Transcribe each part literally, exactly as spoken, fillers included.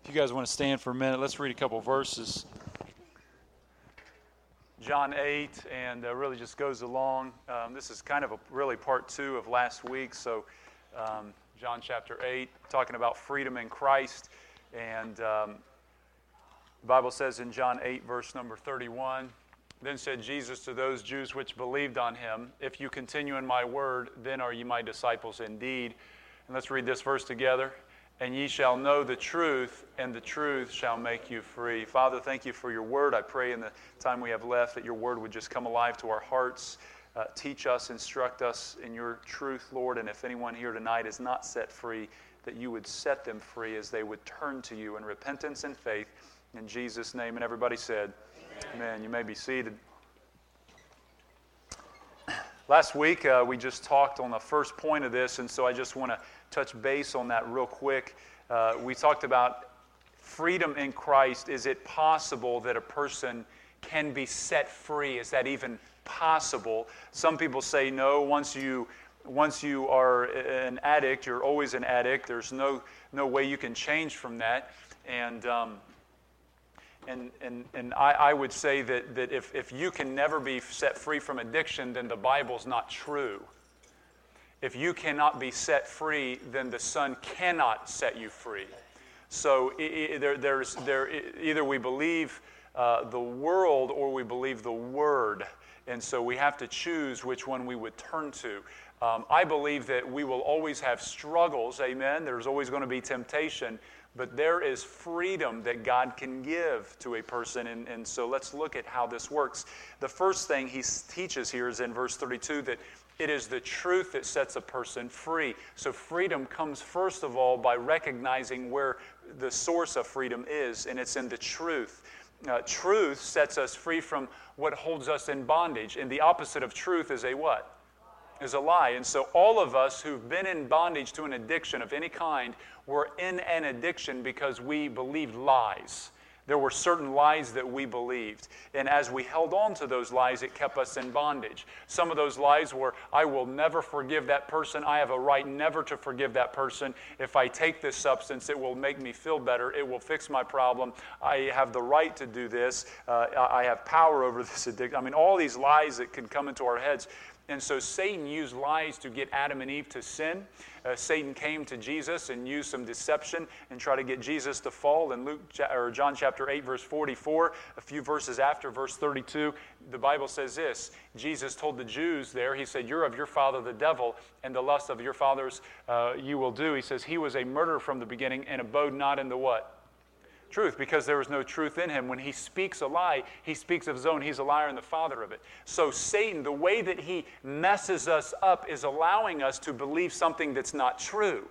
If you guys want to stand for a minute, let's read a couple verses. John eight, and uh, really just goes along. Um, this is kind of a, really part two of last week. So um, John chapter eight, talking about freedom in Christ. And um, the Bible says in John eight, verse number thirty-one, "Then said Jesus to those Jews which believed on him, If you continue in my word, then are ye my disciples indeed." And let's read this verse together. "And ye shall know the truth, and the truth shall make you free." Father, thank you for your word. I pray in the time we have left that your word would just come alive to our hearts. Uh, teach us, instruct us in your truth, Lord. And if anyone here tonight is not set free, that you would set them free as they would turn to you in repentance and faith. In Jesus' name. And everybody said, Amen. Amen. You may be seated. Last week, uh, we just talked on the first point of this, and so I just want to touch base on that real quick. Uh, we talked about freedom in Christ. Is it possible that a person can be set free? Is that even possible? Some people say no. Once you once you are an addict, you're always an addict. There's no no way you can change from that. And um, And and and I, I would say that, that if, if you can never be set free from addiction, then the Bible's not true. If you cannot be set free, then the Son cannot set you free. So I, I, there, there's there either we believe uh, the world or we believe the Word, and so we have to choose which one we would turn to. Um, I believe that we will always have struggles. Amen. There's always going to be temptation. But there is freedom that God can give to a person, and, and so let's look at how this works. The first thing he teaches here is in verse thirty-two that it is the truth that sets a person free. So freedom comes first of all by recognizing where the source of freedom is, and it's in the truth. Uh, truth sets us free from what holds us in bondage, and the opposite of truth is a what? Is a lie. And so all of us who've been in bondage to an addiction of any kind were in an addiction because we believed lies. There were certain lies that we believed. And as we held on to those lies, it kept us in bondage. Some of those lies were, I will never forgive that person. I have a right never to forgive that person. If I take this substance, it will make me feel better. It will fix my problem. I have the right to do this. Uh, I have power over this addiction. I mean, all these lies that can come into our heads. And so Satan used lies to get Adam and Eve to sin. Uh, Satan came to Jesus and used some deception and tried to get Jesus to fall. In Luke or John chapter eight, verse forty-four, a few verses after verse thirty-two, the Bible says this. Jesus told the Jews there, he said, "You're of your father the devil, and the lust of your fathers uh, you will do." He says, "He was a murderer from the beginning and abode not in the" what? Truth, because there was no truth in him. When he speaks a lie, he speaks of his own. He's a liar and the father of it. So Satan, the way that he messes us up is allowing us to believe something that's not true.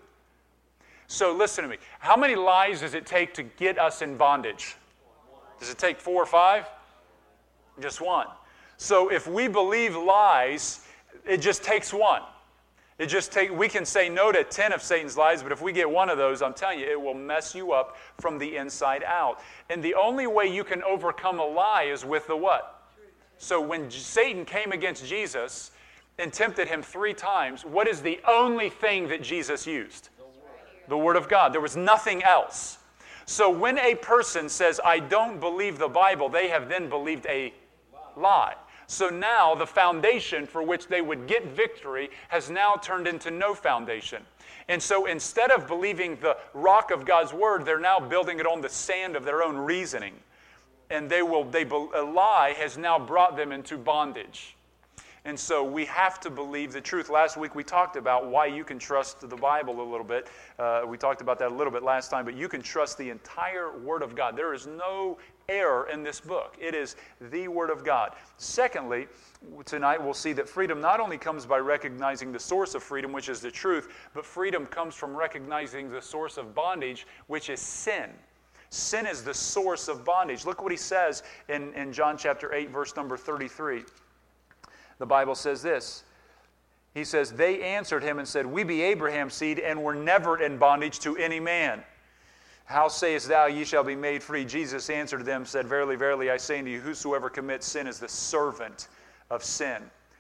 So listen to me. How many lies does it take to get us in bondage? Does it take four or five? Just one. So if we believe lies, it just takes one. It just take, we can say no to ten of Satan's lies, but if we get one of those, I'm telling you, it will mess you up from the inside out. And the only way you can overcome a lie is with the what? So when Satan came against Jesus and tempted him three times, what is the only thing that Jesus used? The Word of God. There was nothing else. So when a person says, I don't believe the Bible, they have then believed a lie. So now the foundation for which they would get victory has now turned into no foundation. And so instead of believing the rock of God's word, they're now building it on the sand of their own reasoning. And they will, they, a lie has now brought them into bondage. And so we have to believe the truth. Last week we talked about why you can trust the Bible a little bit. Uh, we talked about that a little bit last time, but you can trust the entire Word of God. There is no error in this book. It is the Word of God. Secondly, tonight we'll see that freedom not only comes by recognizing the source of freedom, which is the truth, but freedom comes from recognizing the source of bondage, which is sin. Sin is the source of bondage. Look what he says in, in John chapter eight, verse number thirty-three. The Bible says this. He says, they answered him and said, we be Abraham's seed, and were never in bondage to any man. How sayest thou, ye shall be made free? Jesus answered them, said, verily, verily, I say unto you, whosoever commits sin is the servant of sin.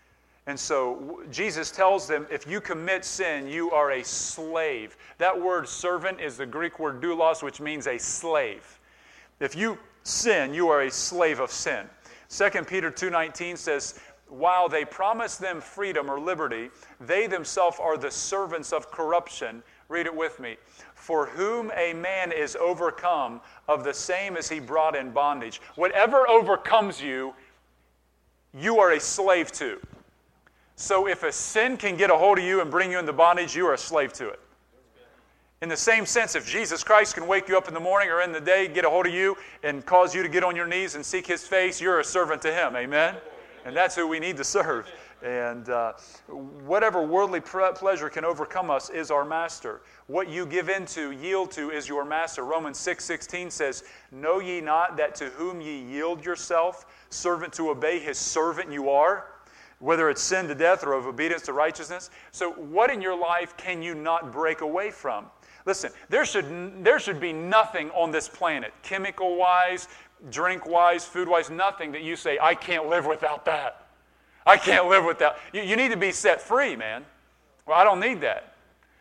And so Jesus tells them, if you commit sin, you are a slave. That word servant is the Greek word doulos, which means a slave. If you sin, you are a slave of sin. Second Peter two nineteen says, while they promise them freedom or liberty, they themselves are the servants of corruption. Read it with me. For whom a man is overcome, of the same is he brought in bondage. Whatever overcomes you, you are a slave to. So if a sin can get a hold of you and bring you into bondage, you are a slave to it. In the same sense, if Jesus Christ can wake you up in the morning or in the day, get a hold of you and cause you to get on your knees and seek His face, you're a servant to Him. Amen? And that's who we need to serve. And uh, whatever worldly pleasure can overcome us is our master. What you give into, yield to, is your master. Romans six sixteen says, know ye not that to whom ye yield yourself, servant to obey, his servant you are? Whether it's sin to death or of obedience to righteousness. So what in your life can you not break away from? Listen, there should, there should be nothing on this planet, chemical-wise, drink-wise, food-wise, nothing that you say, I can't live without that. I can't live without. You, you need to be set free, man. Well, I don't need that.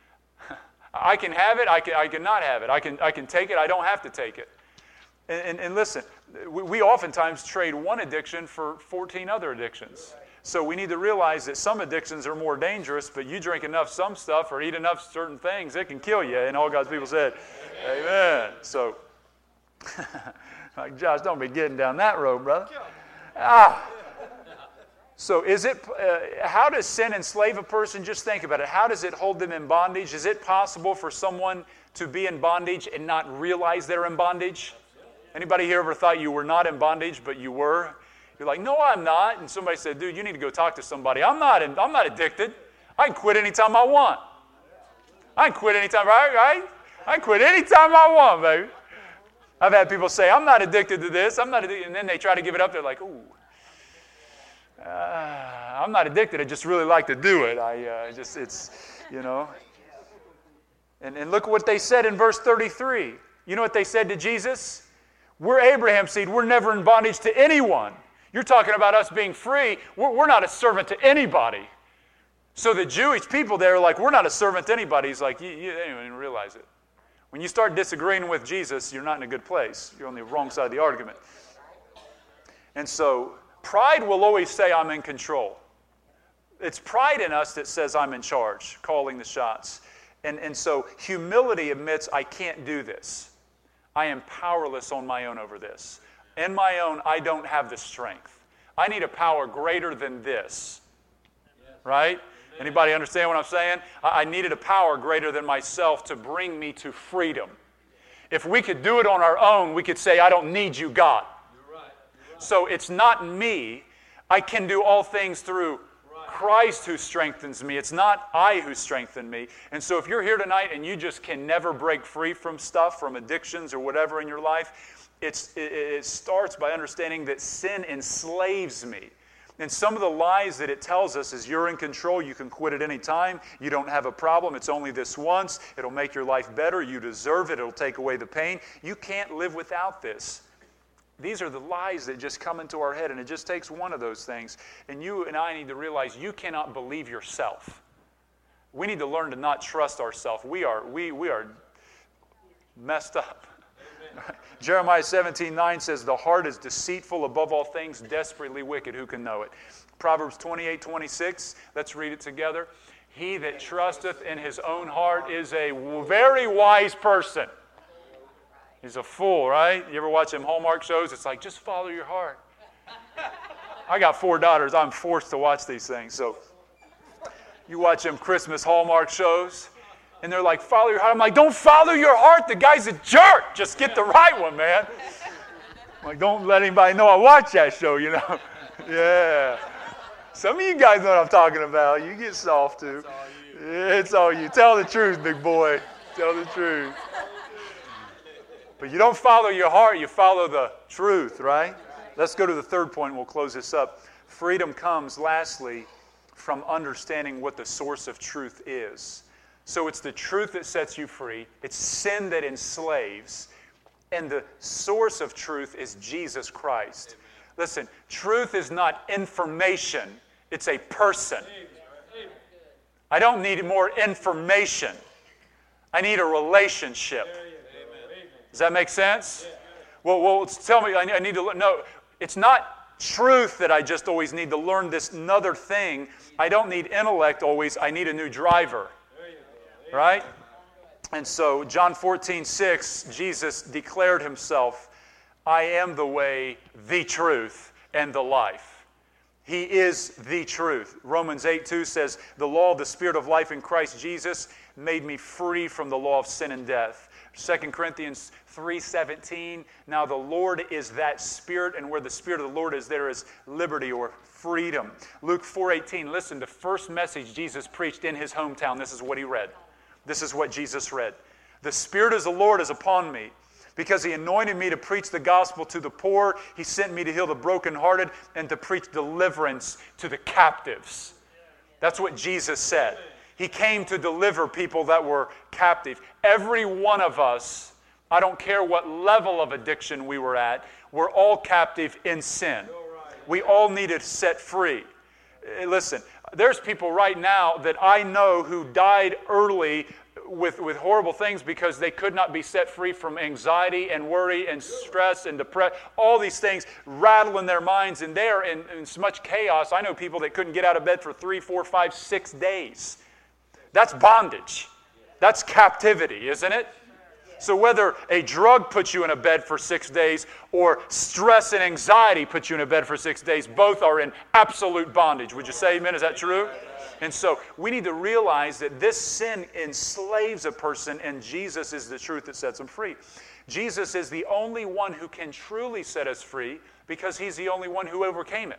I can have it, I can, I can not have it. I can, I can take it, I don't have to take it. And, and, and listen, we, we oftentimes trade one addiction for fourteen other addictions. So we need to realize that some addictions are more dangerous, but you drink enough some stuff or eat enough certain things, it can kill you. And all God's people said, amen. Amen. So, like, Josh, don't be getting down that road, brother. Ah. So is it, uh, how does sin enslave a person? Just think about it. How does it hold them in bondage? Is it possible for someone to be in bondage and not realize they're in bondage? Anybody here ever thought you were not in bondage, but you were? You're like, no, I'm not. And somebody said, dude, you need to go talk to somebody. I'm not, in, I'm not addicted. I can quit anytime I want. I can quit anytime, right? right? I can quit anytime I want, baby. I've had people say, I'm not addicted to this. I'm not addicted. And then they try to give it up. They're like, ooh. Uh, I'm not addicted. I just really like to do it. I uh, just, it's, you know. And, and look what they said in verse thirty-three. You know what they said to Jesus? We're Abraham's seed. We're never in bondage to anyone. You're talking about us being free. We're, we're not a servant to anybody. So the Jewish people there are like, we're not a servant to anybody. He's like, you, you don't even realize it. When you start disagreeing with Jesus, you're not in a good place. You're on the wrong side of the argument. And so pride will always say, I'm in control. It's pride in us that says, I'm in charge, calling the shots. And, and so humility admits, I can't do this. I am powerless on my own over this. In my own, I don't have the strength. I need a power greater than this. Right? Anybody understand what I'm saying? I needed a power greater than myself to bring me to freedom. If we could do it on our own, we could say, I don't need you, God. You're right. You're right. So it's not me. I can do all things through Christ who strengthens me. It's not I who strengthen me. And so if you're here tonight and you just can never break free from stuff, from addictions or whatever in your life, it's, it, it starts by understanding that sin enslaves me. And some of the lies that it tells us is you're in control, you can quit at any time, you don't have a problem, it's only this once, it'll make your life better, you deserve it, it'll take away the pain. You can't live without this. These are the lies that just come into our head, and it just takes one of those things. And you and I need to realize you cannot believe yourself. We need to learn to not trust ourselves. We are, we, we are messed up. Jeremiah seventeen nine says, the heart is deceitful above all things, desperately wicked. Who can know it? Proverbs twenty-eight twenty-six, let's read it together. He that trusteth in his own heart is a very wise person. He's a fool, right? You ever watch them Hallmark shows? It's like, just follow your heart. I got four daughters. I'm forced to watch these things. So you watch them Christmas Hallmark shows, and they're like, follow your heart. I'm like, don't follow your heart. The guy's a jerk. Just get the right one, man. I'm like, don't let anybody know I watch that show, you know. Yeah. Some of you guys know what I'm talking about. You get soft, too. It's all you. It's all you. Tell the truth, big boy. Tell the truth. But you don't follow your heart, you follow the truth, right? Let's go to the third point and we'll close this up. Freedom comes, lastly, from understanding what the source of truth is. So it's the truth that sets you free. It's sin that enslaves. And the source of truth is Jesus Christ. Listen, truth is not information. It's a person. I don't need more information. I need a relationship. Does that make sense? Well, well tell me, I need to know. It's not truth that I just always need to learn this another thing. I don't need intellect always. I need a new driver. Right? And so, John fourteen six, Jesus declared himself, I am the way, the truth, and the life. He is the truth. Romans eight two says, the law of the Spirit of life in Christ Jesus made me free from the law of sin and death. Second Corinthians three seventeen, now the Lord is that Spirit, and where the Spirit of the Lord is, there is liberty or freedom. Luke four eighteen, listen, the first message Jesus preached in his hometown, this is what he read. This is what Jesus read. The Spirit of the Lord is upon me, because he anointed me to preach the gospel to the poor. He sent me to heal the brokenhearted and to preach deliverance to the captives. That's what Jesus said. He came to deliver people that were captive. Every one of us, I don't care what level of addiction we were at, we're all captive in sin. We all needed set free. Listen, there's people right now that I know who died early with, with horrible things because they could not be set free from anxiety and worry and stress and depression. All these things rattle in their minds, and they're in, in so much chaos. I know people that couldn't get out of bed for three, four, five, six days. That's bondage. That's captivity, isn't it? So whether a drug puts you in a bed for six days or stress and anxiety puts you in a bed for six days, both are in absolute bondage. Would you say amen? Is that true? And so we need to realize that this sin enslaves a person, and Jesus is the truth that sets them free. Jesus is the only one who can truly set us free because he's the only one who overcame it.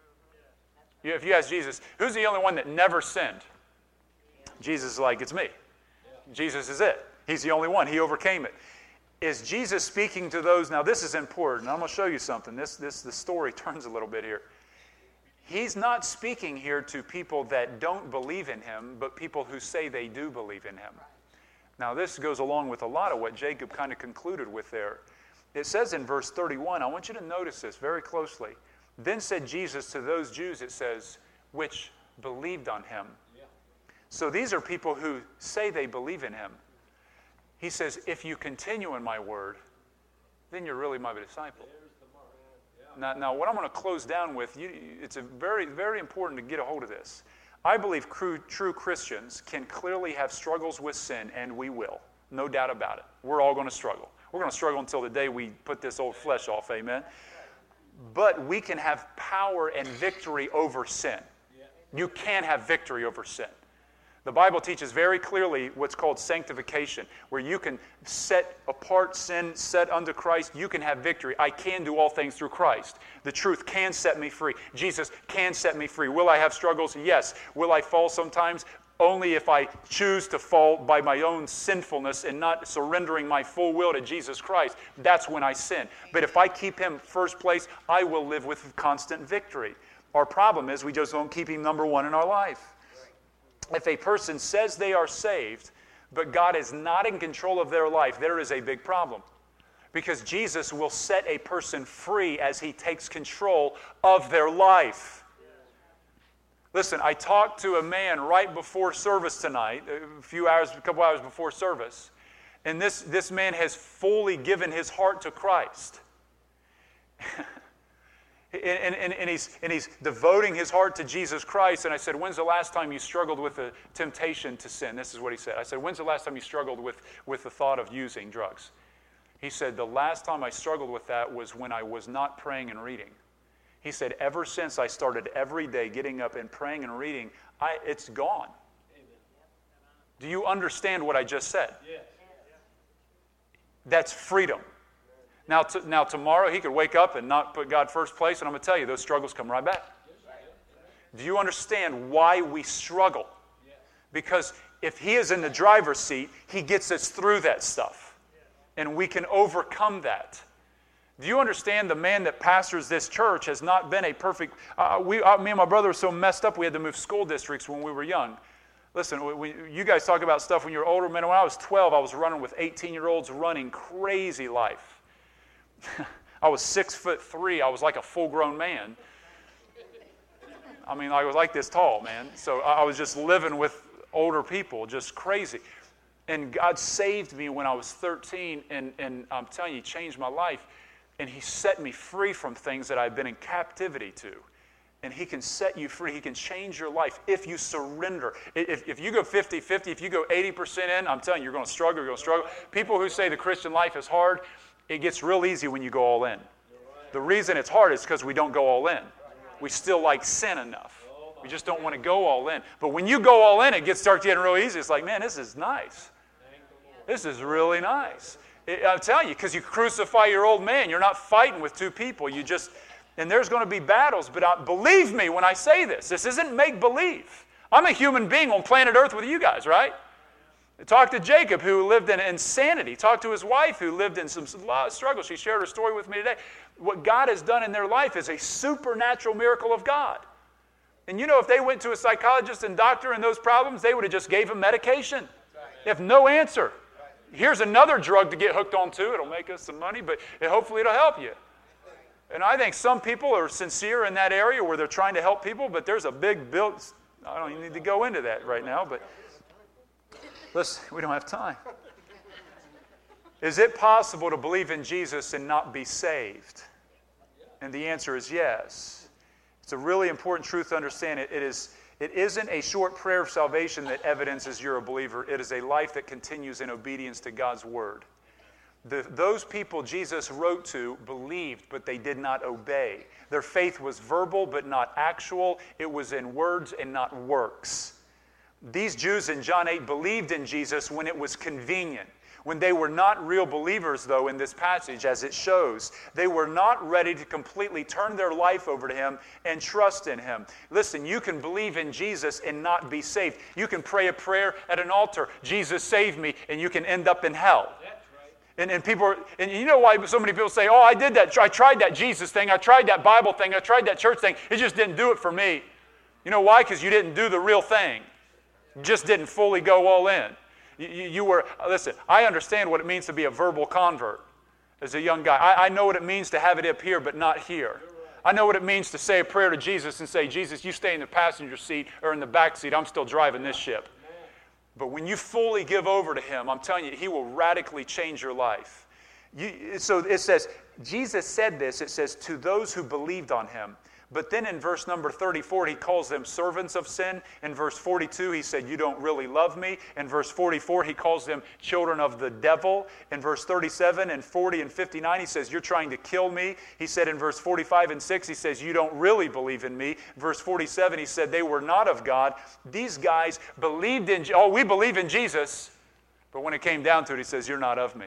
If you ask Jesus, who's the only one that never sinned? Jesus is like, it's me. Jesus is it. He's the only one. He overcame it. Is Jesus speaking to those? Now, this is important. I'm going to show you something. This, this, the story turns a little bit here. He's not speaking here to people that don't believe in him, but people who say they do believe in him. Now, this goes along with a lot of what Jacob kind of concluded with there. It says in verse thirty-one, I want you to notice this very closely. Then said Jesus to those Jews, it says, which believed on him. Yeah. So these are people who say they believe in him. He says, if you continue in my word, then you're really my disciple. Now, now what I'm going to close down with, you, it's a very, very important to get a hold of this. I believe true, true Christians can clearly have struggles with sin, and we will. No doubt about it. We're all going to struggle. We're going to struggle until the day we put this old flesh off, amen? But we can have power and victory over sin. You can have victory over sin. The Bible teaches very clearly what's called sanctification, where you can set apart sin, set unto Christ. You can have victory. I can do all things through Christ. The truth can set me free. Jesus can set me free. Will I have struggles? Yes. Will I fall sometimes? Only if I choose to fall by my own sinfulness and not surrendering my full will to Jesus Christ. That's when I sin. But if I keep him first place, I will live with constant victory. Our problem is we just don't keep him number one in our life. If a person says they are saved, but God is not in control of their life, there is a big problem. Because Jesus will set a person free as he takes control of their life. Listen, I talked to a man right before service tonight, a few hours, a couple hours before service, and this, this man has fully given his heart to Christ. And, and, and, he's, and he's devoting his heart to Jesus Christ. And I said, when's the last time you struggled with the temptation to sin? This is what he said. I said, when's the last time you struggled with, with the thought of using drugs? He said, the last time I struggled with that was when I was not praying and reading. He said, ever since I started every day getting up and praying and reading, I, it's gone. Amen. Do you understand what I just said? Yes. That's freedom. Now, t- now tomorrow he could wake up and not put God first place, and I'm going to tell you, those struggles come right back. Do you understand why we struggle? Because if he is in the driver's seat, he gets us through that stuff, and we can overcome that. Do you understand the man that pastors this church has not been a perfect... Uh, we, uh, me and my brother were so messed up we had to move school districts when we were young. Listen, we, we, you guys talk about stuff when you're older. Man, when I was twelve, I was running with eighteen-year-olds running crazy life. I was six foot three. I was like a full-grown man. I mean, I was like this tall, man. So I was just living with older people, just crazy. And God saved me when I was thirteen, and, and I'm telling you, He changed my life. And He set me free from things that I've been in captivity to. And He can set you free. He can change your life if you surrender. If, if you go fifty-fifty, if you go eighty percent in, I'm telling you, you're going to struggle, you're going to struggle. People who say the Christian life is hard, it gets real easy when you go all in. The reason it's hard is because we don't go all in. We still like sin enough. We just don't want to go all in. But when you go all in, it gets starts getting real easy. It's like, man, this is nice. This is really nice. It, I'm telling you, because you crucify your old man. You're not fighting with two people. You just, and there's going to be battles. But I, believe me when I say this. This isn't make-believe. I'm a human being on planet Earth with you guys, right? Talk to Jacob, who lived in insanity. Talk to his wife, who lived in some struggle. She shared her story with me today. What God has done in their life is a supernatural miracle of God. And you know, if they went to a psychologist and doctor and those problems, they would have just gave them medication. They have no answer. Here's another drug to get hooked on too. It'll make us some money, but it, hopefully it'll help you. And I think some people are sincere in that area where they're trying to help people, but there's a big bill. I don't even need to go into that right now, but listen, we don't have time. Is it possible to believe in Jesus and not be saved? And the answer is yes. It's a really important truth to understand. It, it is It isn't a short prayer of salvation that evidences you're a believer. It is a life that continues in obedience to God's word. The, those people Jesus wrote to believed, but they did not obey. Their faith was verbal, but not actual. It was in words and not works. These Jews in John eight believed in Jesus when it was convenient. When they were not real believers, though, in this passage, as it shows, they were not ready to completely turn their life over to Him and trust in Him. Listen, you can believe in Jesus and not be saved. You can pray a prayer at an altar, Jesus save me, and you can end up in hell. That's right. And, and people are, and you know why so many people say, oh, I did that, I tried that Jesus thing, I tried that Bible thing, I tried that church thing, it just didn't do it for me. You know why? Because you didn't do the real thing. You just didn't fully go all in. You, you were, listen, I understand what it means to be a verbal convert as a young guy. I, I know what it means to have it up here but not here. I know what it means to say a prayer to Jesus and say, Jesus, you stay in the passenger seat or in the back seat. I'm still driving this ship. But when you fully give over to Him, I'm telling you, He will radically change your life. You, so it says, Jesus said this, it says, to those who believed on Him. But then in verse number thirty-four, He calls them servants of sin. In verse forty-two, He said, you don't really love me. In verse forty-four, He calls them children of the devil. In verse thirty-seven and forty and fifty-nine, He says, you're trying to kill me. He said in verse forty-five and six, He says, you don't really believe in me. Verse forty-seven, He said, they were not of God. These guys believed in, oh, we believe in Jesus. But when it came down to it, He says, you're not of me.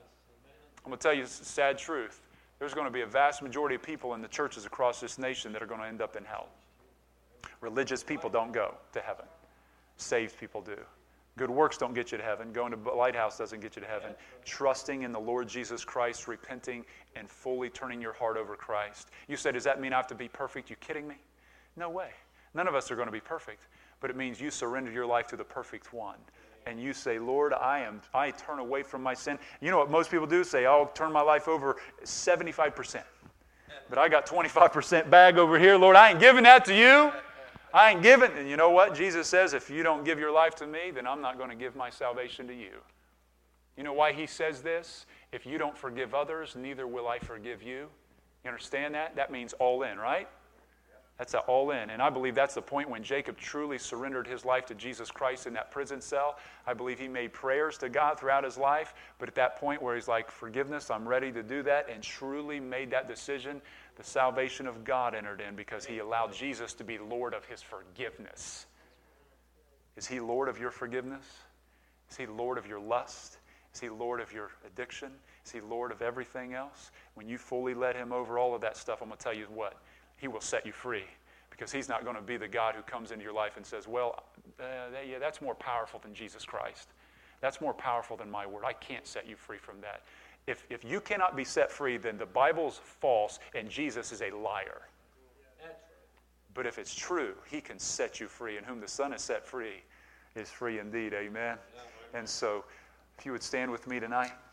I'm going to tell you a sad truth. There's going to be a vast majority of people in the churches across this nation that are going to end up in hell. Religious people don't go to heaven. Saved people do. Good works don't get you to heaven. Going to Lighthouse doesn't get you to heaven. Trusting in the Lord Jesus Christ, repenting, and fully turning your heart over to Christ. You say, does that mean I have to be perfect? You kidding me? No way. None of us are going to be perfect. But it means you surrender your life to the perfect one. And you say, Lord, I am. I turn away from my sin. You know what most people do? Say, I'll turn my life over seventy-five percent. But I got twenty-five percent bag over here. Lord, I ain't giving that to you. I ain't giving. And you know what? Jesus says, if you don't give your life to me, then I'm not going to give my salvation to you. You know why He says this? If you don't forgive others, neither will I forgive you. You understand that? That means all in, right? That's an all in. And I believe that's the point when Jacob truly surrendered his life to Jesus Christ in that prison cell. I believe he made prayers to God throughout his life. But at that point where he's like, forgiveness, I'm ready to do that, and truly made that decision, the salvation of God entered in because he allowed Jesus to be Lord of his forgiveness. Is He Lord of your forgiveness? Is He Lord of your lust? Is He Lord of your addiction? Is He Lord of everything else? When you fully let Him over all of that stuff, I'm going to tell you what. He will set you free because He's not going to be the God who comes into your life and says, well, uh, yeah, that's more powerful than Jesus Christ. That's more powerful than my word. I can't set you free from that. If, if you cannot be set free, then the Bible's false and Jesus is a liar. But if it's true, He can set you free. And whom the Son has set free is free indeed. Amen. And so if you would stand with me tonight.